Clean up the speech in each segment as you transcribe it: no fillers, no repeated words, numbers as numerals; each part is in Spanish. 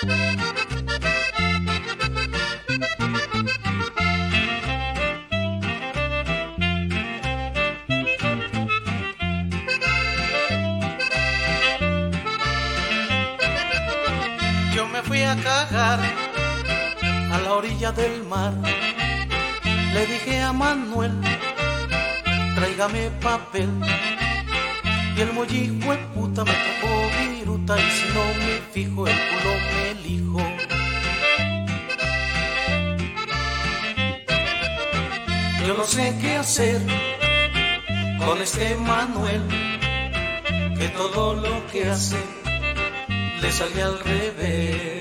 Yo me fui a cagar a la orilla del mar. Le dije a Manuel, tráigame papel. Y el mollijo de puta me tocó viruta, y si no me fijo el culo me elijo. Yo no sé qué hacer con este Manuel, que todo lo que hace le sale al revés.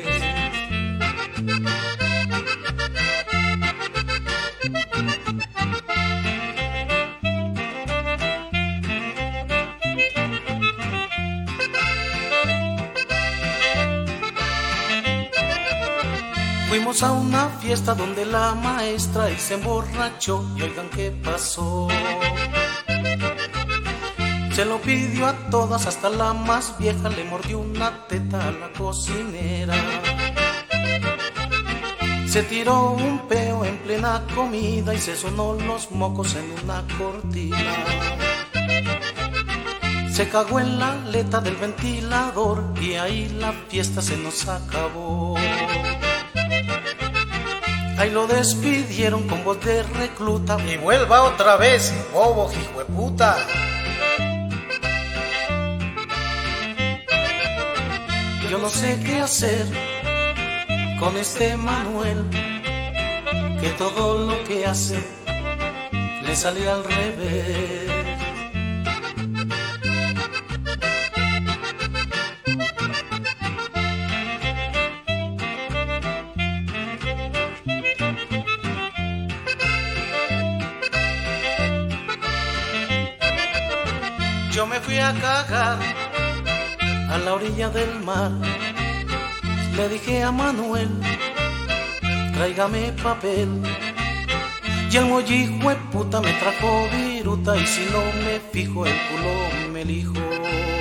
Fuimos a una fiesta donde la maestra y se emborrachó, y oigan qué pasó. Se lo pidió a todas, hasta la más vieja le mordió una teta a la cocinera. Se tiró un peo en plena comida y se sonó los mocos en una cortina. Se cagó en la aleta del ventilador y ahí la fiesta se nos acabó. Ahí lo despidieron con voz de recluta: y vuelva otra vez, bobo hijueputa. Yo no sé qué hacer con este Manuel, que todo lo que hace le sale al revés. Yo me fui a cagar a la orilla del mar. Le dije a Manuel, tráigame papel. Y el mollijo de puta me trajo viruta, y si no me fijo el culo me elijo.